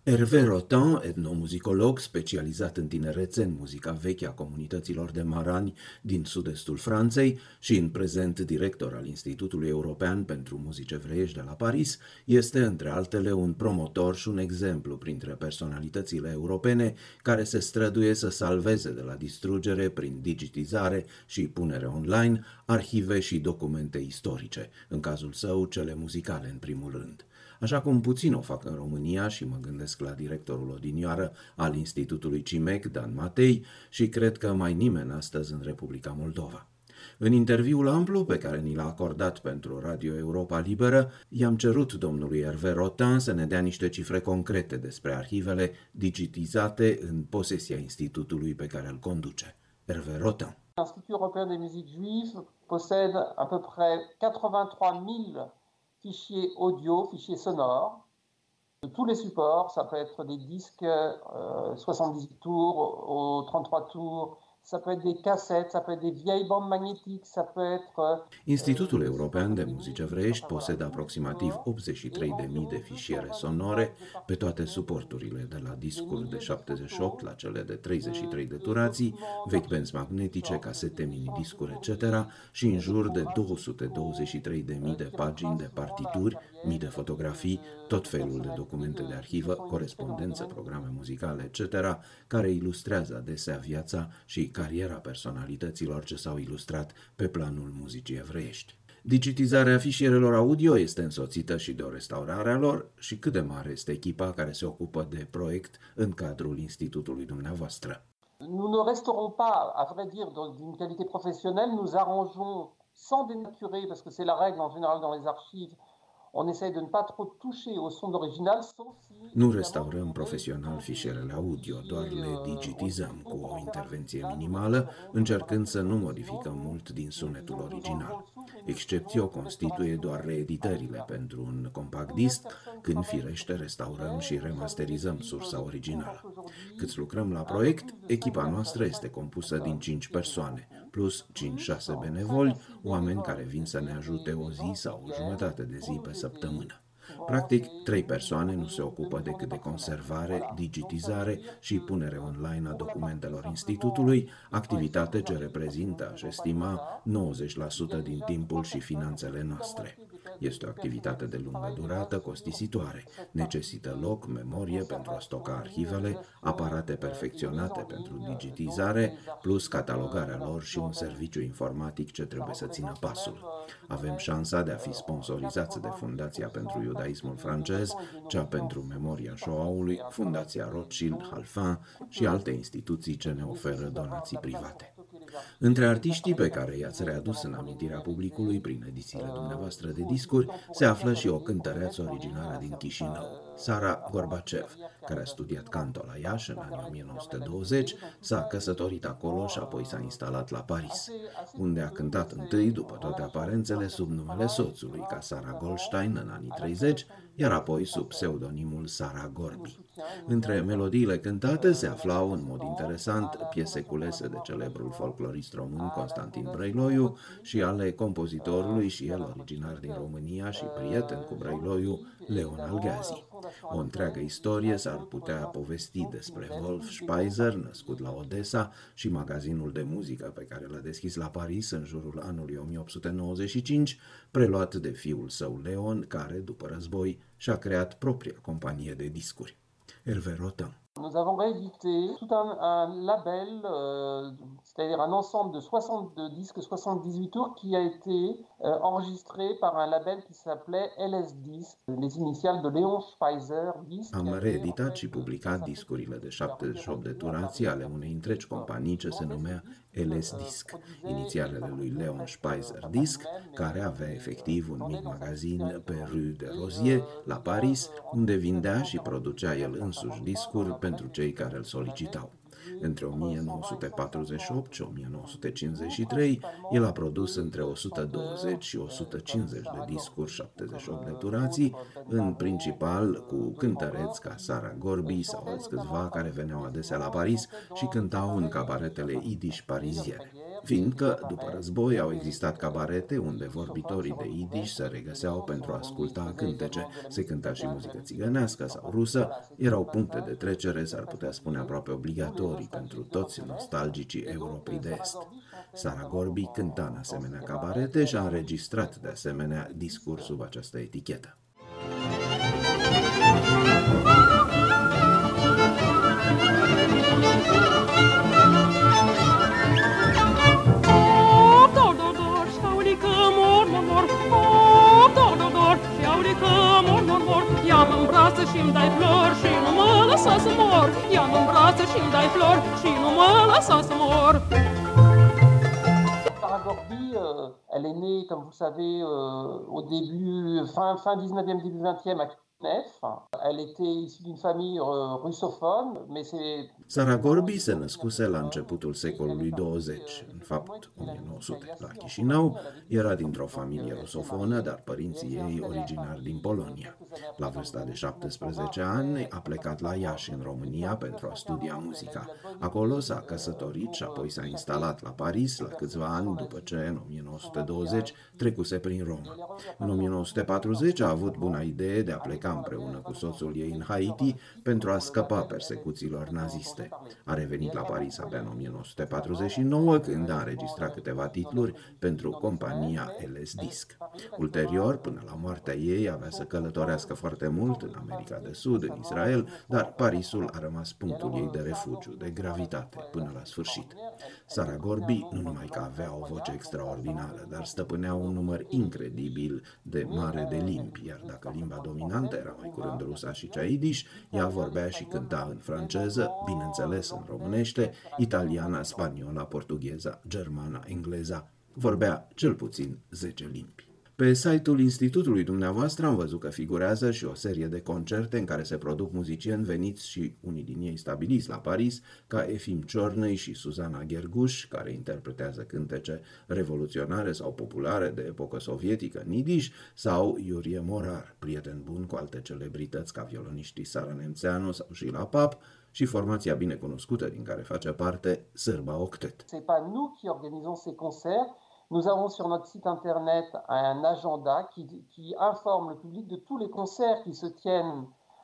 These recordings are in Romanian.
Hervé Rotin, etnomuzicolog specializat în tinerețe în muzica veche a comunităților de marani din sud-estul Franței și în prezent director al Institutului European pentru Muzici Evreiești de la Paris, este între altele un promotor și un exemplu printre personalitățile europene care se străduie să salveze de la distrugere prin digitizare și punere online arhive și documente istorice, în cazul său cele muzicale în primul rând. Așa cum puțin o fac în România și mă gândesc la directorul odinioară al Institutului CIMEC, Dan Matei, și cred că mai nimeni astăzi în Republica Moldova. În interviul amplu pe care ni l-a acordat pentru Radio Europa Liberă, i-am cerut domnului Hervé Rotin să ne dea niște cifre concrete despre arhivele digitizate în posesia institutului pe care îl conduce. Hervé Rotin. L'Institut Européen de Musique Juive possède à peu près 83 000 fichiers audio, fichiers sonores, de tous les supports. Ça peut être des disques 78 tours au 33 tours, ça peut être des cassettes, ça peut être des vieilles bandes magnétiques, ça peut être... Institutul European de Muzici Evreiești posedă aproximativ 83.000 de fișiere sonore pe toate suporturile, de la discuri de 78 la cele de 33 de turații, vechi benzi magnetice, casete, minidiscuri, etc. și în jur de 223.000 de pagini de partituri, mii de fotografii, tot felul de documente de arhivă, corespondență, programe muzicale, etc., care ilustrează adesea viața și cariera personalităților ce s-au ilustrat pe planul muzicii evreiești. Digitizarea fișierelor audio este însoțită și de o restaurare a lor și cât de mare este echipa care se ocupă de proiect în cadrul institutului dumneavoastră. Nous ne resterons pas, à vrai dire, d'une qualité professionnelle, nous arrangeons sans dénaturer, parce que c'est la règle en général dans les archives. On essaie de ne pas trop toucher au son original, sauf si... Nu restaurăm profesional fișierele audio, doar le digitizăm cu o intervenție minimală, încercând să nu modificăm mult din sunetul original. Excepție o constituie doar reeditările pentru un compact disc, când firește restaurăm și remasterizăm sursa originală. Cât lucrăm la proiect, echipa noastră este compusă din 5 persoane, plus 5-6 benevoli, oameni care vin să ne ajute o zi sau o jumătate de zi pe săptămână. Practic, 3 persoane nu se ocupă decât de conservare, digitizare și punere online a documentelor institutului, activitate ce reprezintă, aș estima, 90% din timpul și finanțele noastre. Este o activitate de lungă durată, costisitoare, necesită loc, memorie pentru a stoca arhivele, aparate perfecționate pentru digitizare, plus catalogarea lor și un serviciu informatic ce trebuie să țină pasul. Avem șansa de a fi sponsorizați de Fundația pentru Iudaismul francez, cea pentru memoria Shoah-ului, Fundația Rothschild-Halfin și alte instituții ce ne oferă donații private. Între artiștii pe care i-ați readus în amintirea publicului prin edițiile dumneavoastră de discuri, se află și o cântăreață originară din Chișinău, Sara Gorbachev, care a studiat canto la Iași în anii 1920, s-a căsătorit acolo și apoi s-a instalat la Paris, unde a cântat întâi, după toate aparențele, sub numele soțului, ca Sara Goldstein în anii 30, iar apoi sub pseudonimul Sara Gorbi. Între melodiile cântate se aflau, în mod interesant, piese culese de celebrul folclorist român Constantin Brăiloiu și ale compozitorului și el originar din România și prieten cu Brăiloiu, Leon Algazi. O întreagă istorie s-ar putea povesti despre Wolf Speiser, născut la Odessa, și magazinul de muzică pe care l-a deschis la Paris în jurul anului 1895, preluat de fiul său Leon, care, după război, și-a creat propria companie de discuri. Hervé Rotin. Nous avons réédité tout un label, c'est-à-dire un ensemble de 60 de disques 78 tours qui a été enregistré par un label qui s'appelait LS Disc, les initiales de Leon Speiser Disc. Am reeditat și publicat discurile de 78 de turații ale unei întregi companii ce se numea LS Disc, inițialele lui Leon Speiser Disc, care avea efectiv un mic magazin pe Rue de Rosier, la Paris, unde vindea și producea el însuși discuri pentru cei care îl solicitau. Între 1948 și 1953, el a produs între 120 și 150 de discuri, 78 de durații, în principal cu cântăreți ca Sara Gorby sau alți câțiva care veneau adesea la Paris și cântau în cabaretele idiș pariziene. Fiindcă, după război, au existat cabarete unde vorbitorii de idiș se regăseau pentru a asculta cântece, se cânta și muzică țigănească sau rusă, erau puncte de trecere, s-ar putea spune aproape obligatorii pentru toți nostalgicii Europei de Est. Sara Gorby cânta în asemenea cabarete și a înregistrat de asemenea discuri sub această etichetă. Ia-mă în brațe și-mi dai flori și nu mă lăsa să mor. Ia-mă în brațe și-mi dai flori și nu mă lăsa să mor. Sara Gorby, elle est née, comme vous le savez, au début, fin 19e, début 20e, à Nef. Elle était issue d'une famille russophone, mais c'est... Sara Gorby se născuse la începutul secolului 20, în fapt 1900, la Chișinău, era dintr-o familie rusofonă, dar părinții ei originari din Polonia. La vârsta de 17 ani a plecat la Iași, în România, pentru a studia muzica. Acolo s-a căsătorit și apoi s-a instalat la Paris la câțiva ani după ce, în 1920, trecuse prin Roma. În 1940 a avut buna idee de a pleca împreună cu soțul ei în Haiti pentru a scăpa persecuțiilor naziste. A revenit la Paris abia în 1949, când a înregistrat câteva titluri pentru compania LS Disc. Ulterior, până la moartea ei, avea să călătorească foarte mult în America de Sud, în Israel, dar Parisul a rămas punctul ei de refugiu, de gravitate, până la sfârșit. Sara Gorby nu numai că avea o voce extraordinară, dar stăpânea un număr incredibil de mare de limbi, iar dacă limba dominantă era mai curând rusa și cea idiș, ea vorbea și cânta în franceză, bineînțeles în românește, italiana, spaniola, portugheza, germana, engleza. Vorbea cel puțin 10 limbi. Pe site-ul institutului dumneavoastră am văzut că figurează și o serie de concerte în care se produc muzicieni veniți și unii din ei stabiliți la Paris, ca Efim Ciornăi și Suzana Gherguș, care interpretează cântece revoluționare sau populare de epocă sovietică în idiș, sau Iurie Morar, prieten bun cu alte celebrități ca violoniștii Sara Nemțeanu sau Sheila Pap, și formația binecunoscută din care face parte Sârba Octet. C'est pas nous qui organisons ces concerts. Nous avons sur notre site internet un agenda qui informe le public de tous les concerts qui se tiennent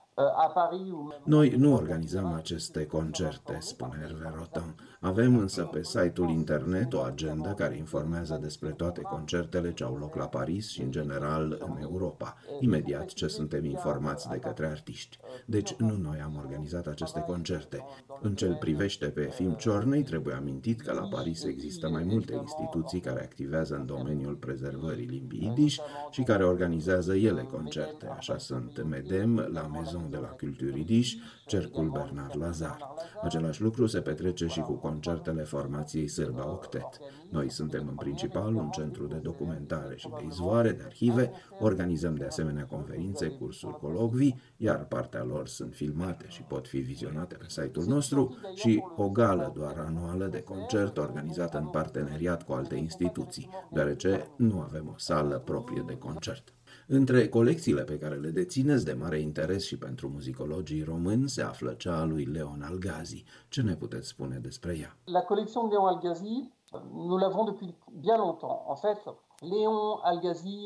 à Paris. Noi nu organizăm aceste concerte, spune Hervé Rotin. Avem însă pe site-ul internet o agendă care informează despre toate concertele ce au loc la Paris și în general în Europa, imediat ce suntem informați de către artiști. Deci nu noi am organizat aceste concerte. În ce îl privește pe Efim Ciornăi, trebuie amintit că la Paris există mai multe instituții care activează în domeniul prezervării limbii idiș și care organizează ele concerte. Așa sunt MEDEM, la Maison de la Culture Idiș, Cercul Bernard Lazar. Același lucru se petrece și cu concertele formației Sârba Octet. Noi suntem în principal un centru de documentare și de izvoare, de arhive, organizăm de asemenea conferințe, cursuri, colocvii, iar partea lor sunt filmate și pot fi vizionate pe site-ul nostru, și o gală doar anuală de concert organizată în parteneriat cu alte instituții, deoarece nu avem o sală proprie de concert. Între colecțiile pe care le dețineți de mare interes și pentru muzicologii români se află cea a lui Leon Algazi. Ce ne puteți spune despre ea? La collection de Léon Algazi, nous l'avons depuis bien longtemps. En fait, Léon Algazi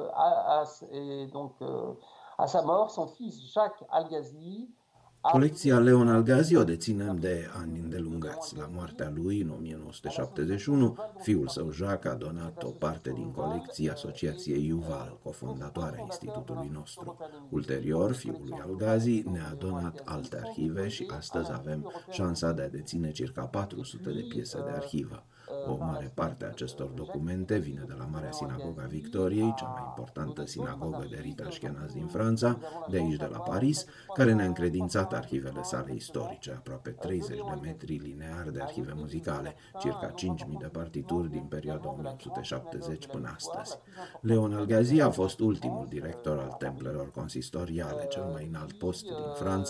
à sa mort, son fils Jacques Algazi. Colecția Leon Algazi o deținem de ani îndelungați. La moartea lui, în 1971, fiul său Jacques a donat o parte din colecție Asociației Yuval, cofondatoarea institutului nostru. Ulterior, fiul lui Algazi ne-a donat alte arhive și astăzi avem șansa de a deține circa 400 de piese de arhivă. O mare parte a acestor documente vine de la Marea Sinagoga Victoriei, cea mai importantă sinagogă de rit ashkenaz din Franța, de aici de la Paris, care ne-a încredințat arhivele sale istorice, aproape 30 de metri lineari de arhive muzicale, circa 5.000 de partituri din perioada 1870 până astăzi. Leon Algazi a fost ultimul director al templelor consistoriale, cel mai înalt post din Franța,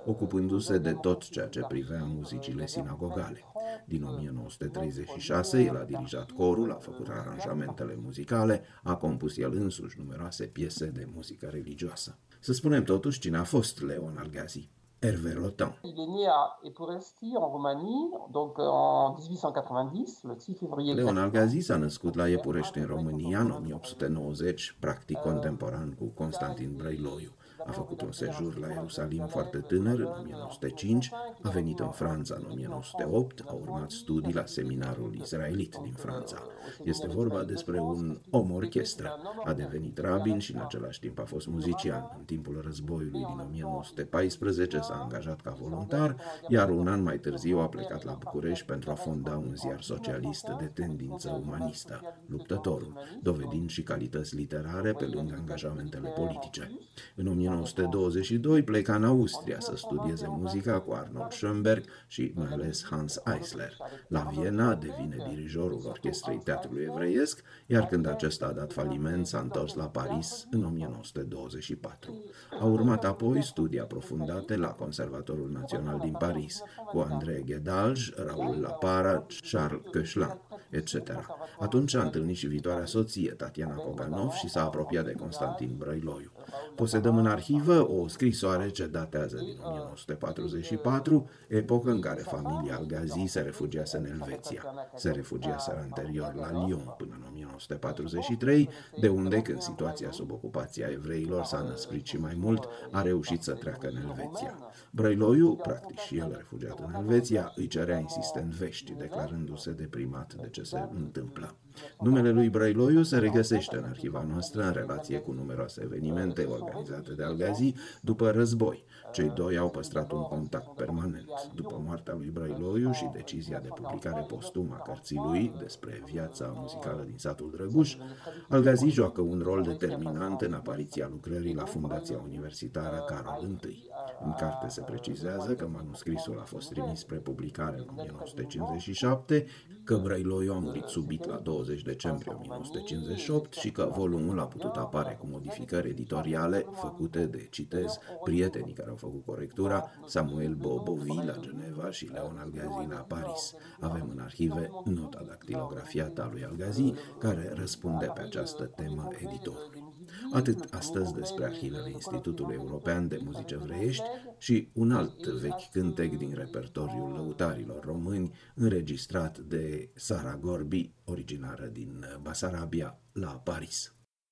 ocupându-se de tot ceea ce privea muzicile sinagogale. Din 1936, el a dirijat corul, a făcut aranjamentele muzicale, a compus el însuși numeroase piese de muzică religioasă. Să spunem totuși cine a fost Leon Algazi. Hervé Rotan. Il est né à Epurești, en Roumanie, donc en 1890, le 6 février. Leon Algazi s-a născut la Epurești, în România, în 1890, practic contemporan cu Constantin Brăiloiu. A făcut un sejur la Ierusalim foarte tânăr, în 1905, a venit în Franța în 1908, a urmat studii la seminarul israelit din Franța. Este vorba despre un om orchestră. A devenit rabin și în același timp a fost muzician. În timpul războiului din 1914 s-a angajat ca voluntar, iar un an mai târziu a plecat la București pentru a fonda un ziar socialist de tendință umanistă, Luptătorul, dovedind și calități literare pe lângă angajamentele politice. În 1922 pleca în Austria să studieze muzica cu Arnold Schönberg și mai ales Hans Eisler. La Viena devine dirijorul orchestrei Teatrului Evreiesc, iar când acesta a dat faliment, s-a întors la Paris în 1924. A urmat apoi studii aprofundate la Conservatorul Național din Paris, cu André Guedalj, Raoul Lapara, Charles Koechlin, etc. Atunci a întâlnit și viitoarea soție, Tatiana Koganov, și s-a apropiat de Constantin Brăiloiu. Posedăm în arhivă o scrisoare ce datează din 1944, epocă în care familia Algazi se refugiase în Elveția. Se refugiaseră anterior la Lyon până în 1943, de unde, când situația sub ocupația evreilor s-a năsprit și mai mult, a reușit să treacă în Elveția. Brăiloiu, practic și el refugiat în Elveția, îi cerea insistent vești, declarându-se deprimat de ce se întâmplă. Numele lui Brăiloiu se regăsește în arhiva noastră în relație cu numeroase evenimente organizate de Algazi după război. Cei doi au păstrat un contact permanent. După moartea lui Brăiloiu și decizia de publicare postumă a cărții lui despre viața muzicală din satul Drăguș, Algazi joacă un rol determinant în apariția lucrării la Fundația Universitară Carol I. În carte se precizează că manuscrisul a fost trimis spre publicare în 1957, că Brăiloiu a murit subit la 20 decembrie 1958 și că volumul a putut apare cu modificări editoriale făcute de, citez, prietenii care au făcut corectura, Samuel Bobovi la Geneva și Leon Algazi la Paris. Avem în arhive nota dactilografiată a lui Algazi, care răspunde pe această temă editorului. Atât astăzi despre arhivele Institutului European de Muzici Evreiești și un alt vechi cântec din repertoriul lăutarilor români, înregistrat de Sara Gorbi, originară din Basarabia, la Paris.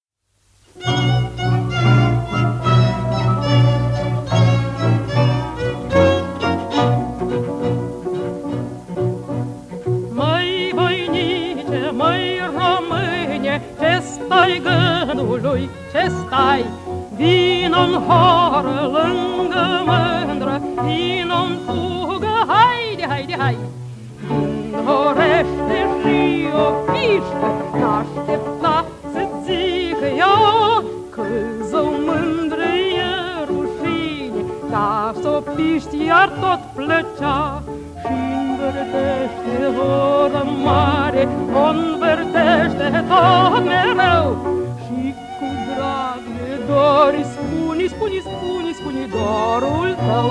Măi voinice, măi române, ce stai gândului, ce stai? Vino-n horă lângă mândră, vino-n fugă, haide, haide, hai! Din Horește și o pișcă, n-aștepta să zică eu, că zău mândră e rușine, ca s-o piști iar tot plăcea. Și învârtește oră mare, o învârtește tot mereu. Și cu drag de dori spune, spune, spune, spune dorul tău.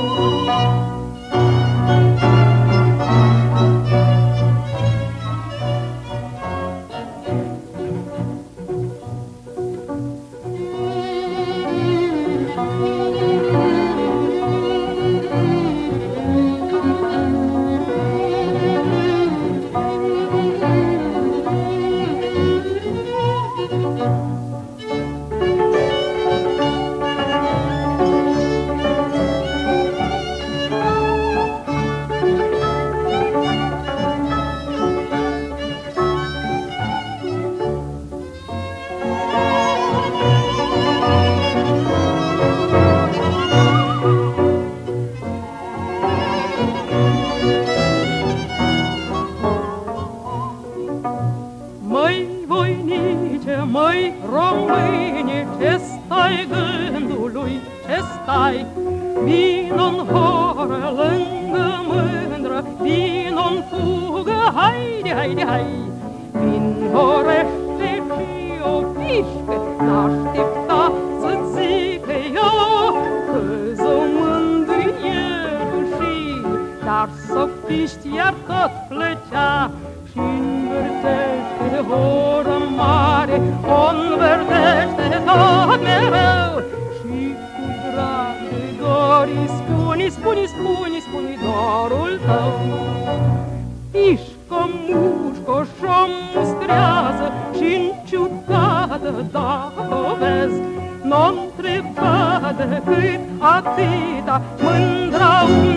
Măi române, ce stai gândului, ce stai? Vino-n horă lângă mândră, vino-n fugă, haide, haide, hai! Din Horește și o pișcă, n-aștepta să zică eu, că zău mândri e Dar să fiști iar tot plăcea și învârtește de horă mare, o învârtește tot mereu. Și cu drag de dori spune dorul tău. Ișcă mușcă și-o mustrează și-n ciudată dacă o vezi, n-o întreba decât atâta mândra